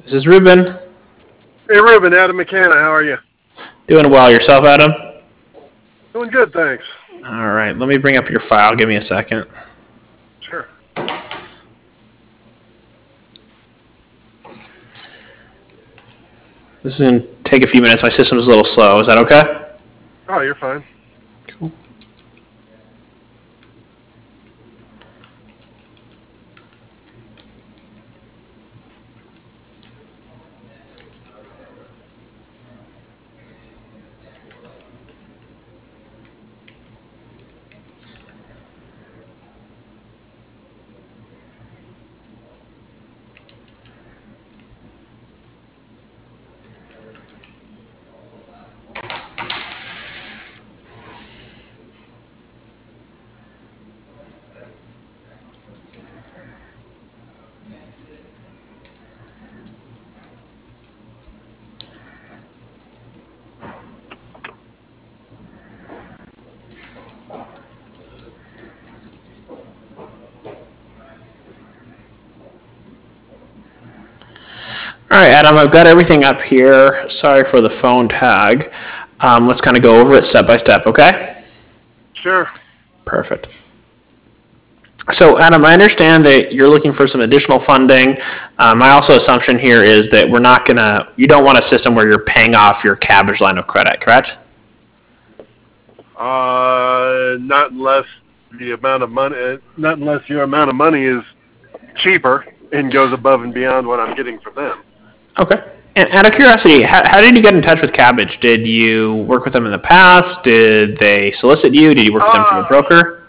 This is Ruben. Hey, Ruben, Adam McKenna, how are you? Doing well. Yourself, Adam? Doing good, thanks. All right. Let me bring up your file. Give me a second. Sure. This is going to take a few minutes. My system's a little slow. Is that okay? Oh, you're fine. Cool. All right, Adam, I've got everything up here. Sorry for the phone tag. Let's kind of go over it step by step, okay? Sure. Perfect. So, Adam, I understand that you're looking for some additional funding. My also assumption here is that you don't want a system where you're paying off your Kabbage line of credit, correct? Not unless your amount of money is cheaper and goes above and beyond what I'm getting from them. Okay. And out of curiosity, how did you get in touch with Kabbage? Did you work with them in the past? Did they solicit you? Did you work with them through a broker?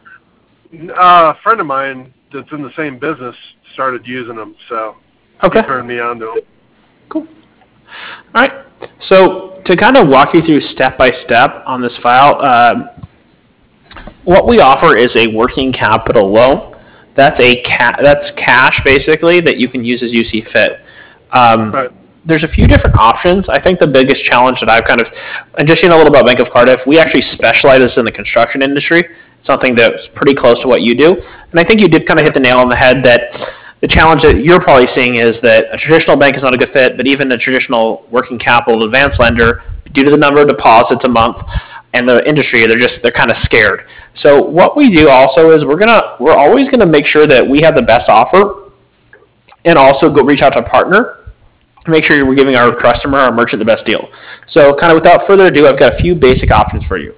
A friend of mine that's in the same business started using them, so Okay. he turned me on to them. Cool. All right. So to kind of walk you through step by step on this file, what we offer is a working capital loan. That's that's cash basically that you can use as you see fit. Right. There's a few different options. I think the biggest challenge that and just a little about Bank of Cardiff, we actually specialize in the construction industry, something that's pretty close to what you do. And I think you did kind of hit the nail on the head that the challenge that you're probably seeing is that a traditional bank is not a good fit, but even a traditional working capital advance lender, due to the number of deposits a month and the industry, they're kind of scared. So what we do also is we're always gonna make sure that we have the best offer, and also go reach out to a partner, make sure we're giving our customer, our merchant, the best deal. So kind of without further ado, I've got a few basic options for you.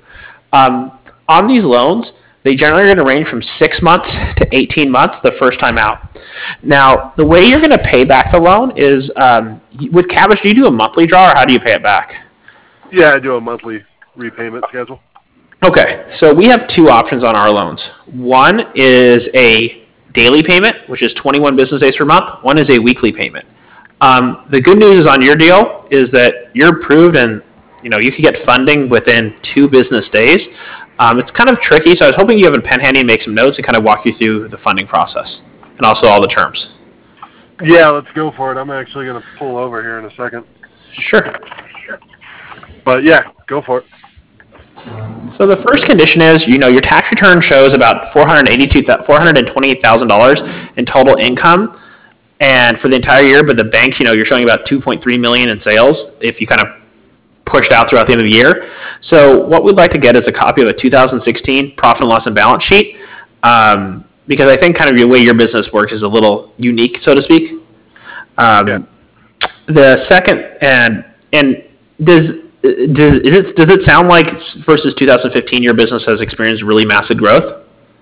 On these loans, they generally are going to range from 6 months to 18 months the first time out. Now, the way you're going to pay back the loan is, with Kabbage, do you do a monthly draw or how do you pay it back? Yeah, I do a monthly repayment schedule. Okay, so we have two options on our loans. One is a daily payment, which is 21 business days per month. One is a weekly payment. The good news is on your deal is that you're approved and you can get funding within 2 business days. It's kind of tricky, so I was hoping you have a pen handy and make some notes and kind of walk you through the funding process and also all the terms. Yeah, let's go for it. I'm actually going to pull over here in a second. Sure. But yeah, go for it. So the first condition is, your tax return shows about $428,000 in total income, and for the entire year. But the bank, you're showing about $2.3 million in sales if you kind of pushed out throughout the end of the year. So what we'd like to get is a copy of a 2016 profit and loss and balance sheet, because I think kind of the way your business works is a little unique, so to speak. Yeah. The second, and does it sound like versus 2015 your business has experienced really massive growth?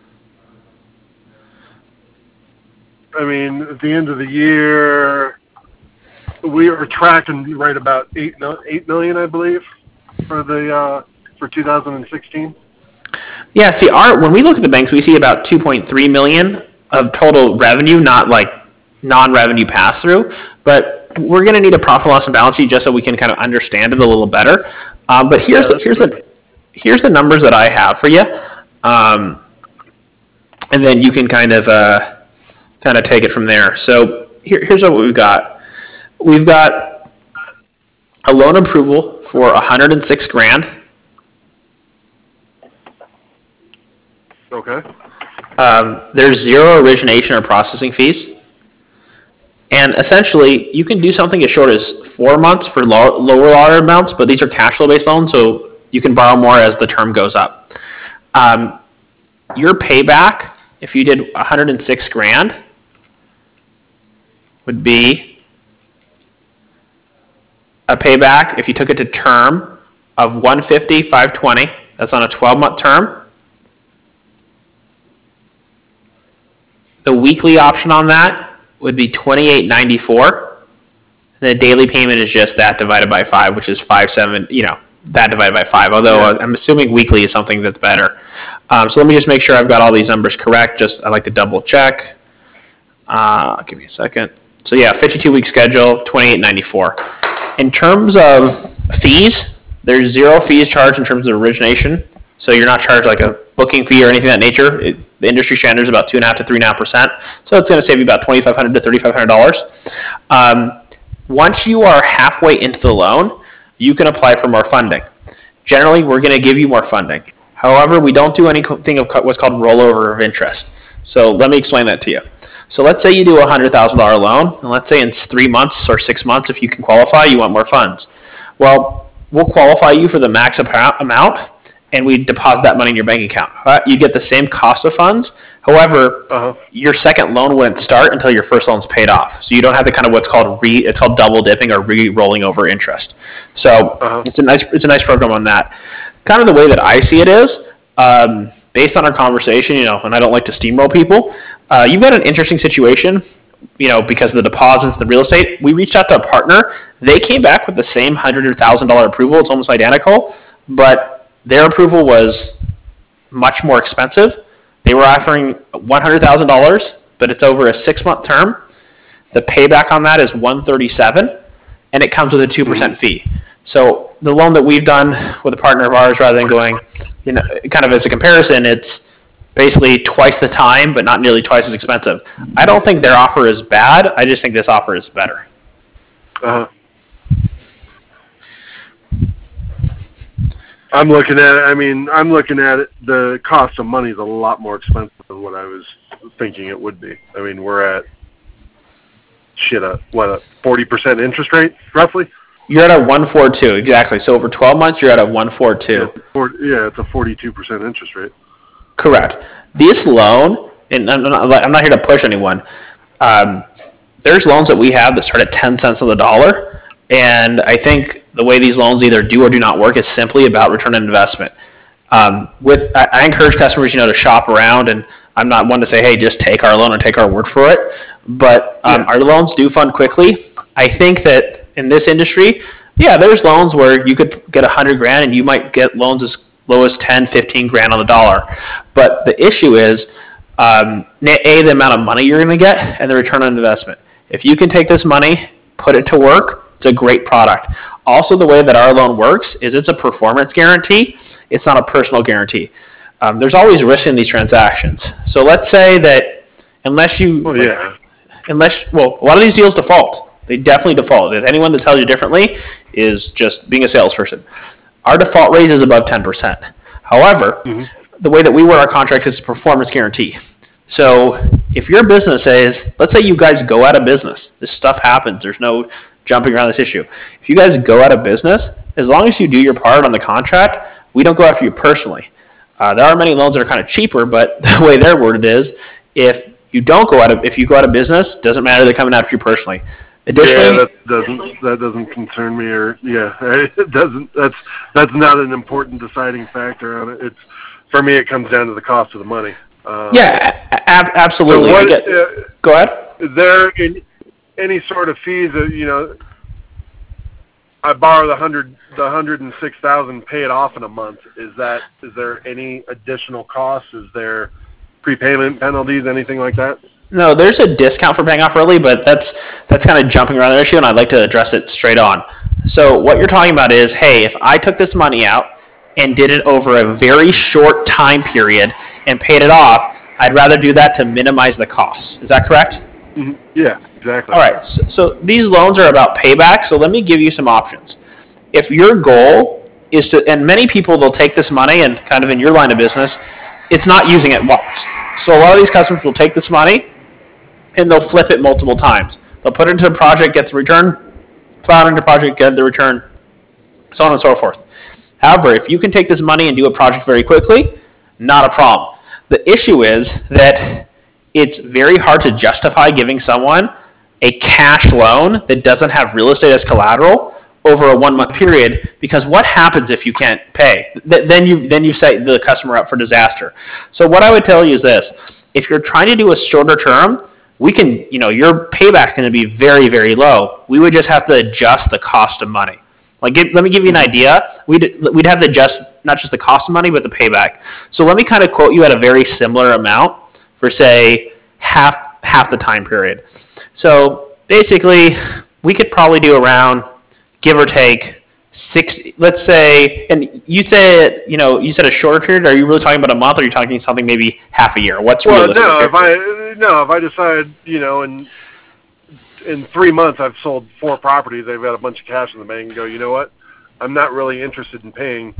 I mean, at the end of the year, we are tracking right about 8 million, I believe, for 2016. Yeah. See, when we look at the banks, we see about 2.3 million of total revenue, not like non-revenue pass through, but we're going to need a profit loss and balance sheet just so we can kind of understand it a little better. But here's the numbers that I have for you, and then you can kind of take it from there. So here's what we've got. We've got a loan approval for $106,000. Okay. There's zero origination or processing fees. And essentially, you can do something as short as 4 months for lower amounts, but these are cash flow based loans, so you can borrow more as the term goes up. Your payback, if you did 106 grand, would be a payback if you took it to term of 150, 520. That's on a 12-month term. The weekly option on that would be $28.94. The daily payment is just that divided by 5, which is 5.7. That divided by 5. Although I'm assuming weekly is something that's better. So let me just make sure I've got all these numbers correct. I like to double check. Give me a second. So 52-week schedule, $28.94. In terms of fees, there's 0 fees charged in terms of origination. So you're not charged like a booking fee or anything of that nature. The industry standard is about 2.5% to 3.5%. So it's going to save you about $2,500 to $3,500. Once you are halfway into the loan, you can apply for more funding. Generally, we're going to give you more funding. However, we don't do anything of what's called rollover of interest. So let me explain that to you. So let's say you do a $100,000 loan, and let's say in 3 months or 6 months, if you can qualify, you want more funds. Well, we'll qualify you for the max amount, and we deposit that money in your bank account. You get the same cost of funds. However, your second loan wouldn't start until your first loan's paid off. So you don't have the kind of what's called it's called double dipping or re-rolling over interest. So it's a nice program on that. Kind of the way that I see it is, based on our conversation, and I don't like to steamroll people. You've got an interesting situation, because of the deposits, the real estate. We reached out to a partner. They came back with the same $100,000 approval. It's almost identical, but their approval was much more expensive. They were offering $100,000, but it's over a 6-month term. The payback on that is $137, and it comes with a 2% fee. So the loan that we've done with a partner of ours, rather than going, kind of as a comparison, it's basically twice the time, but not nearly twice as expensive. I don't think their offer is bad. I just think this offer is better. I'm looking at it. The cost of money is a lot more expensive than what I was thinking it would be. I mean, we're at a 40% interest rate, roughly? You're at a 142, exactly. So over 12 months, you're at a 142. Yeah, it's a 42% interest rate. Correct. This loan, and I'm not here to push anyone. There's loans that we have that start at 10 cents on the dollar, and I think the way these loans either do or do not work is simply about return on investment. I encourage customers, to shop around, and I'm not one to say, hey, just take our loan and take our word for it. But our loans do fund quickly. I think that in this industry, there's loans where you could get $100,000 and you might get loans as low as 10, 15 grand on the dollar. But the issue is, the amount of money you're going to get and the return on investment. If you can take this money, put it to work, it's a great product. Also, the way that our loan works is it's a performance guarantee. It's not a personal guarantee. There's always risk in these transactions. So let's say that a lot of these deals default. They definitely default. If anyone that tells you differently is just being a salesperson. Our default rate is above 10%. However, the way that we work our contract is a performance guarantee. So if your business let's say you guys go out of business. This stuff happens. There's no jumping around this issue. If you guys go out of business, as long as you do your part on the contract, we don't go after you personally. There are many loans that are kind of cheaper, but the way they're worded is, if you go out of business, doesn't matter, they're coming after you personally. Additionally, that doesn't concern me, it doesn't. That's not an important deciding factor on it. It's, for me, it comes down to the cost of the money. Absolutely. So go ahead. Is there any sort of fees that, I borrow the $106,000, pay it off in a month? Is there any additional costs? Is there prepayment penalties, anything like that? No, there's a discount for paying off early, but that's kind of jumping around the issue, and I'd like to address it straight on. So what you're talking about is, hey, if I took this money out and did it over a very short time period and paid it off, I'd rather do that to minimize the costs. Is that correct? Mm-hmm. Yeah, exactly. All right, so these loans are about payback, so let me give you some options. If your goal is to, and many people, they'll take this money and kind of in your line of business, it's not using it once. So a lot of these customers will take this money and they'll flip it multiple times. They'll put it into a project, get the return, plow it into a project, get the return, so on and so forth. However, if you can take this money and do a project very quickly, not a problem. The issue is that it's very hard to justify giving someone a cash loan that doesn't have real estate as collateral over a 1 month period, because what happens if you can't pay? Then you set the customer up for disaster. So what I would tell you is this: if you're trying to do a shorter term, we can, your payback's going to be very, very low. We would just have to adjust the cost of money. Let me give you an idea. We'd have to adjust not just the cost of money, but the payback. So let me kind of quote you at a very similar amount for, say, half the time period. So basically, we could probably do around, give or take, 6. Let's say, and you said a shorter period. Are you really talking about a month, or are you talking something maybe half a year? What's realistic? Well, if I decide, in 3 months I've sold 4 properties, I've got a bunch of cash in the bank, and go, you know what? I'm not really interested in paying,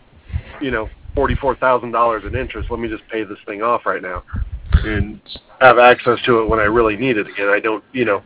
$44,000 in interest. Let me just pay this thing off right now and have access to it when I really need it again. I don't,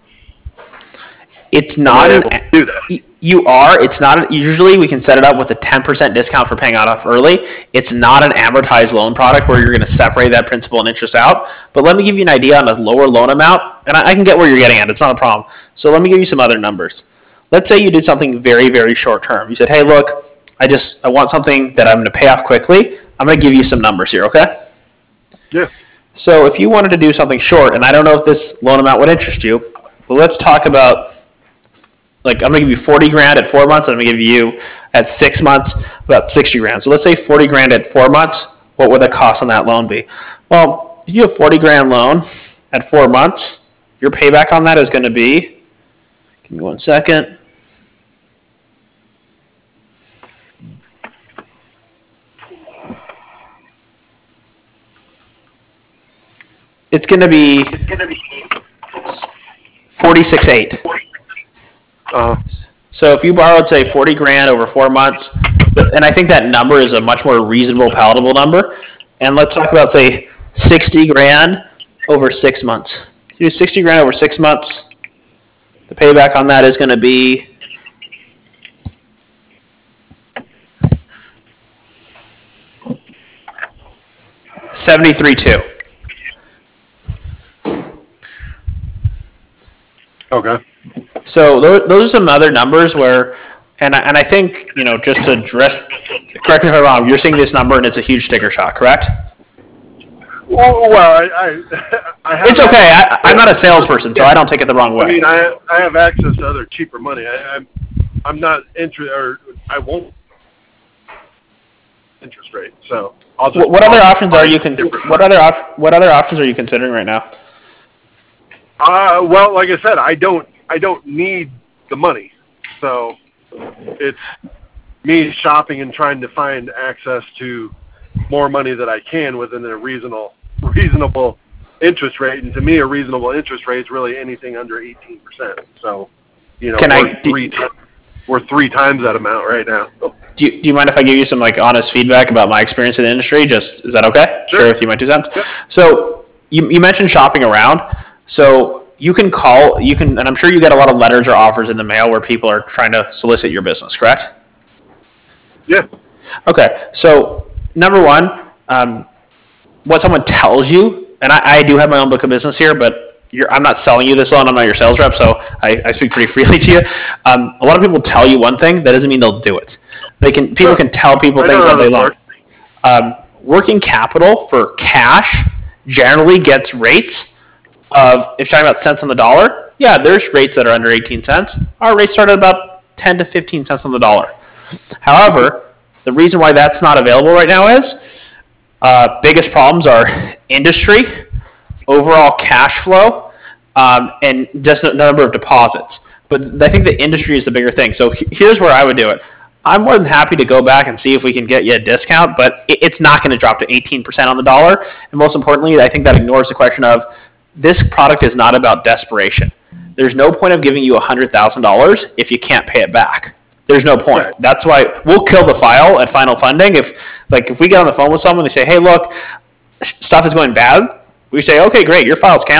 It's not do that. It's not. Usually we can set it up with a 10% discount for paying out off early. It's not an amortized loan product where you're going to separate that principal and interest out. But let me give you an idea on a lower loan amount, and I can get where you're getting at. It's not a problem. So let me give you some other numbers. Let's say you did something very, very short term. You said, hey, look, I want something that I'm going to pay off quickly. I'm going to give you some numbers here, okay? Yeah. So if you wanted to do something short, and I don't know if this loan amount would interest you, but let's talk about, I'm going to give you 40 grand at 4 months, and I'm going to give you at 6 months about 60 grand. So let's say 40 grand at 4 months. What would the cost on that loan be? Well, if you have 40 grand loan at 4 months, your payback on that is going to be, give me 1 second. It's going to be 46.8. So if you borrowed, say, 40 grand over 4 months, and I think that number is a much more reasonable, palatable number. And let's talk about, say, 60 grand over 6 months. If you do 60 grand over 6 months, the payback on that is going to be $73.2. Okay. So those are some other numbers where, and I think, just to address, correct me if I'm wrong, you're seeing this number and it's a huge sticker shock, correct? Well, I have. It's okay. I'm not a salesperson, so I don't take it the wrong way. I mean, I have access to other cheaper money. I'm not interested, or I won't interest rate. So I'll just. What other options are you What other options are you considering right now? Well, like I said, I don't need the money, so it's me shopping and trying to find access to more money that I can within a reasonable interest rate. And to me, a reasonable interest rate is really anything under 18%. So, we're 3 times that amount right now. Do you mind if I give you some honest feedback about my experience in the industry? Is that okay? Sure. Share with you my 2 cents. Yep. So you mentioned shopping around. So you can and I'm sure you get a lot of letters or offers in the mail where people are trying to solicit your business, correct? Yeah. Okay. So number one, what someone tells you, and I do have my own book of business here, but I'm not selling you this loan. I'm not your sales rep, so I speak pretty freely to you. A lot of people tell you one thing, that doesn't mean they'll do it. People can tell people things all day long. Working capital for cash generally gets rates of, if you're talking about cents on the dollar, yeah, there's rates that are under 18 cents. Our rates start at about 10 to 15 cents on the dollar. However, the reason why that's not available right now is biggest problems are industry, overall cash flow, and just the number of deposits. But I think the industry is the bigger thing. So here's where I would do it. I'm more than happy to go back and see if we can get you a discount, but it's not going to drop to 18% on the dollar. And most importantly, I think that ignores the question of, this product is not about desperation. There's no point of giving you $100,000 if you can't pay it back. There's no point. Right. That's why we'll kill the file at final funding. If we get on the phone with someone, they say, hey, look, stuff is going bad. We say, okay, great, your file's canceled.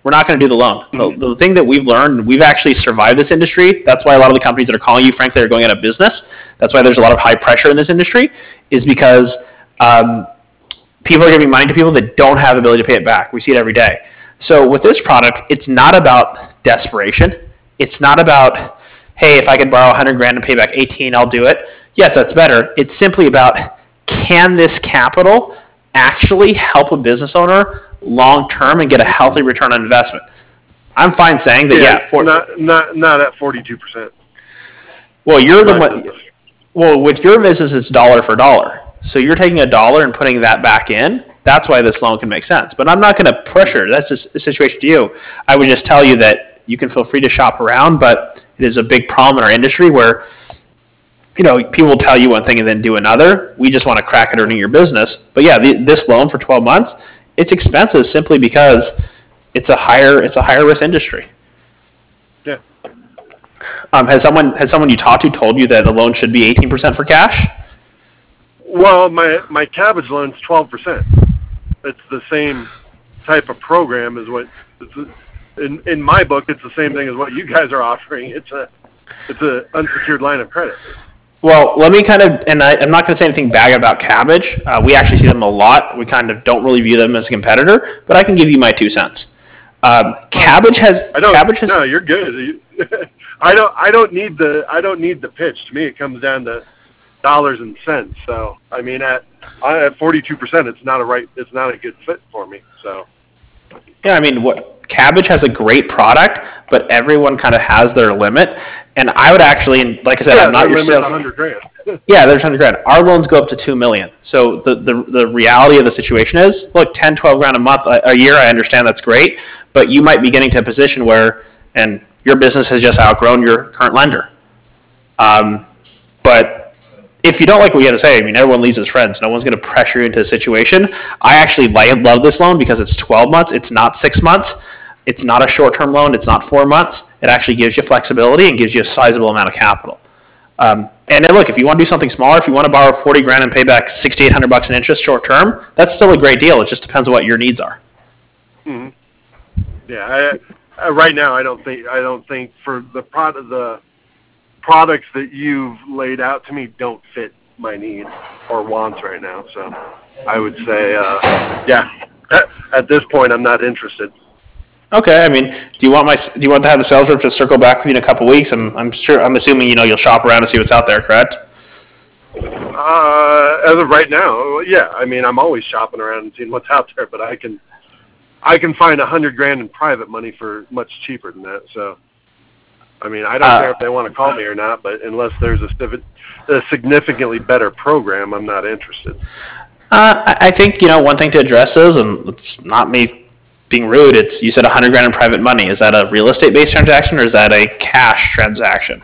we're not going to do the loan. The thing that we've learned, we've actually survived this industry. That's why a lot of the companies that are calling you, frankly, are going out of business. That's why there's a lot of high pressure in this industry, is because people are giving money to people that don't have the ability to pay it back. We see it every day. So with this product, it's not about desperation. It's not about, hey, if I could borrow 100 grand and pay back 18, I'll do it. Yes, that's better. It's simply about, can this capital actually help a business owner long term and get a healthy return on investment? I'm fine saying that. Not at 42%. Well, you're the one. Well, with your business, it's dollar for dollar. So you're taking a dollar and putting that back in. That's why this loan can make sense. But I'm not going to pressure. That's just a situation to you. I would just tell you that you can feel free to shop around, but it is a big problem in our industry where, people will tell you one thing and then do another. We just want to crack at earning your business. But yeah, this loan for 12 months, it's expensive simply because it's a higher risk industry. Yeah. Has someone you talked to told you that the loan should be 18% for cash? Well, my cabbage loan's 12%. It's the same type of program as what in my book. It's the same thing as what you guys are offering. It's a unsecured line of credit. Well, let me and I'm not going to say anything bad about Cabbage. We actually see them a lot. We kind of don't really view them as a competitor, but I can give you my 2 cents. Cabbage has. No, you're good. I don't need the pitch. To me, it comes down to dollars and cents. So I mean, at 42%, it's not a good fit for me. So. Yeah, I mean, Cabbage has a great product, but everyone kind of has their limit. And I would actually, like I said, I'm not your sales. $100,000. Yeah, there's $100,000. Our loans go up to $2 million. So the reality of the situation is, look, 10, 12 grand a month, a year. I understand that's great, but you might be getting to a position where, and your business has just outgrown your current lender. But if you don't like what you have to say, I mean, everyone leaves his friends. No one's going to pressure you into a situation. I actually love this loan because it's 12 months. It's not 6 months. It's not a short-term loan. It's not 4 months. It actually gives you flexibility and gives you a sizable amount of capital. And then look, if you want to do something smaller, if you want to borrow 40 grand and pay back $6,800 in interest short-term, that's still a great deal. It just depends on what your needs are. Mm-hmm. Yeah, right now I don't think for the products that you've laid out to me don't fit my needs or wants right now. So I would say, at this point, I'm not interested. Okay, I mean, do you want to have the sales rep just circle back with you in a couple weeks? I'm assuming you'll shop around and see what's out there, correct? As of right now, yeah. I mean, I'm always shopping around and seeing what's out there, but I can find $100 grand in private money for much cheaper than that. So, I mean, I don't care if they want to call me or not, but unless there's a significantly better program, I'm not interested. I think one thing to address is, and it's not me being rude, you said $100 grand in private money. Is that a real estate based transaction or is that a cash transaction?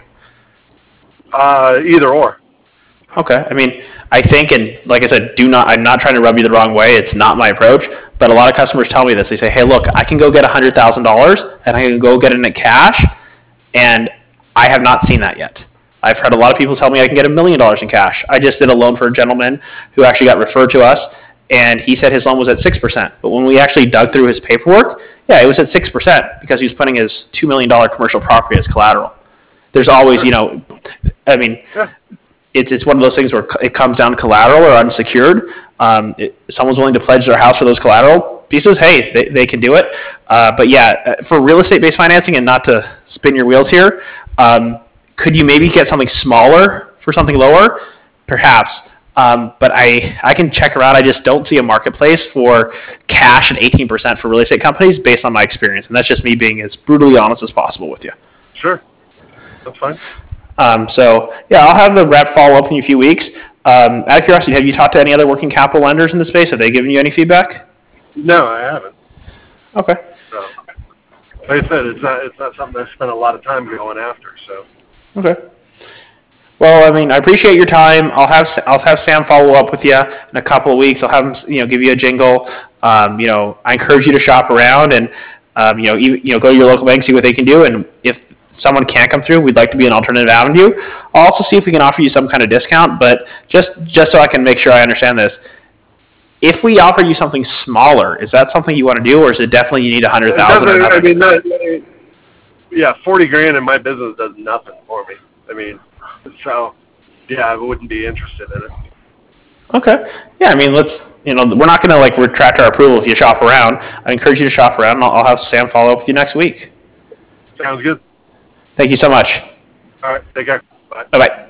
Either or. Okay. I mean, I think, and like I said, I'm not trying to rub you the wrong way. It's not my approach, but a lot of customers tell me this. They say, hey, look, I can go get $100,000 and I can go get it in cash, and I have not seen that yet. I've heard a lot of people tell me I can get $1 million in cash. I just did a loan for a gentleman who actually got referred to us, and he said his loan was at 6%. But when we actually dug through his paperwork, it was at 6% because he was putting his $2 million commercial property as collateral. There's always, I mean, it's one of those things where it comes down to collateral or unsecured. If someone's willing to pledge their house for those collateral pieces, hey, they can do it. But yeah, for real estate-based financing, and not to spin your wheels here, could you maybe get something smaller for something lower? Perhaps. But I can check around. I just don't see a marketplace for cash at 18% for real estate companies based on my experience. And that's just me being as brutally honest as possible with you. Sure. That's fine. So, yeah, I'll have the rep follow up in a few weeks. Out of curiosity, have you talked to any other working capital lenders in the space? Have they given you any feedback? No, I haven't. Okay. So, like I said, it's not something I spent a lot of time going after. So. Okay. Well, I mean, I appreciate your time. I'll have Sam follow up with you in a couple of weeks. I'll have him, give you a jingle. I encourage you to shop around and, go to your local bank, see what they can do. And if someone can't come through, we'd like to be an alternative avenue. I'll also see if we can offer you some kind of discount. But just so I can make sure I understand this, If we offer you something smaller, is that something you want to do, or is it definitely you need 100,000 or nothing? I mean, yeah, 40 grand in my business does nothing for me. I mean, so yeah, I wouldn't be interested in it. Okay. Yeah, I mean, we're not going to like retract our approval if you shop around. I encourage you to shop around, and I'll have Sam follow up with you next week. Sounds good. Thank you so much. All right, take care. Bye. Bye-bye.